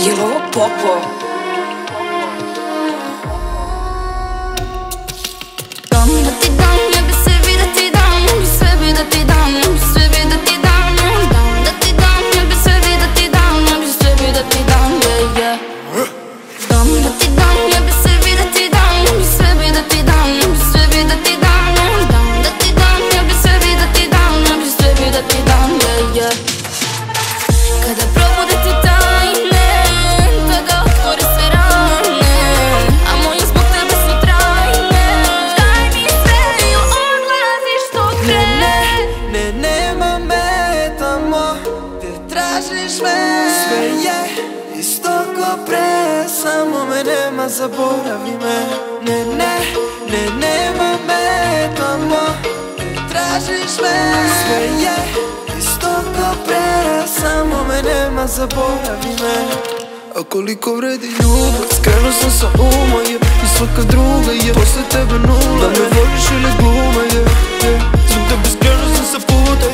Jel' ovo popo? Dam da ti dam, ja bi sebi da ti dam, ja bi sebi da ti dam, ja bi sebi da ti dam. Dam da ti dam, ja bi sebi da ti dam, ja bi sebi da ti dam, yeah, yeah. Dam da ti dam, ja bi sebi da ti dam, ja bi sebi da ti dam, ja bi sebi da ti dam. Dam da ti dam, ja bi sebi da ti dam, ja bi sebi da ti dam, yeah, yeah. Kada probude ti tajne, tada otvori sve rane, a moje zbog tebe su trajne. Daj mi sve i odlaziš dok krene. Ne, nema me tamo gde tražiš me. Sve je isto ko pre, samo me nema, zaboravi me. Ne, nema me tamo gde tražiš me. Sve je isto ko pre, samo me nema, zaboravi me. A koliko vredi ljubav, skrenuo sam sa uma, i svaka druga je posle tebe nula. Da me voliš ili gluma, zbog tebe skrenuo sam sa puta,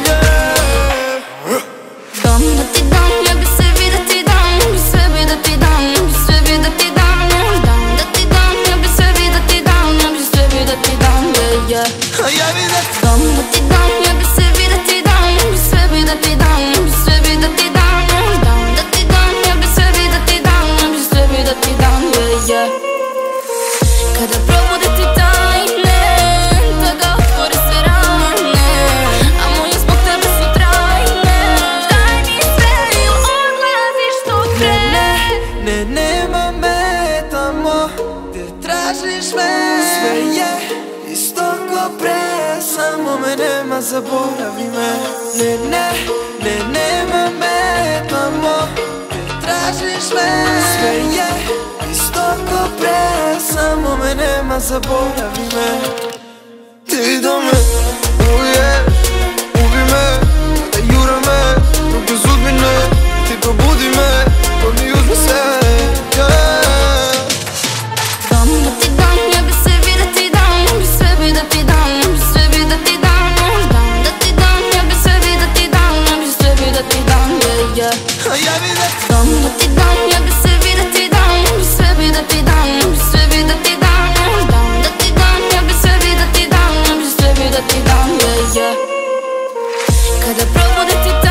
Dam da ti dam, ja bi sebi da ti dam, ja bi sebi da ti dam, ja bi sebi da ti dam. Dam da ti dam, ja bi sebi da ti dam, ja bi sebi da ti dam, yeah, yeah. Dam da ti dam, ja bi sebi da ti dam, ja bi sebi da ti dam, ja bi sebi da ti dam. Dam da ti dam, ja bi sebi da ti dam, ja bi sebi da ti dam, yeah, yeah. Kada probude ti tajne, tada otvori sve rane, a moje zbog tebe su trajne. Daj mi sve i odlaziš dok krene. Ne, nema me tamo gde tražiš me. Sve je isto ko pre, samo me nema, zaboravi me. Ne, nema me tamo gde tražiš me. Sve je isto ko pre, samo me nema, zaboravi me. Ti do me uješ, ubi me, kada jura me, ruke sudbine. Ti probudi me, to mi uzmi se, Dam da ti dam, ja bi sebi da ti dam, ja bi sebi da ti dam, ja bi sebi da ti dam. Dam da ti dam, ja bi sebi da ti dam, ja bi sebi da ti dam, yeah, yeah. Dam da ti dam, ja bi sebi da ti dam, ja bi sebi da ti dam, ja bi sebi da ti dam. Dam da ti dam, ja bi sebi da ti dam, ja bi sebi da ti dam, yeah, yeah. Kada probude ti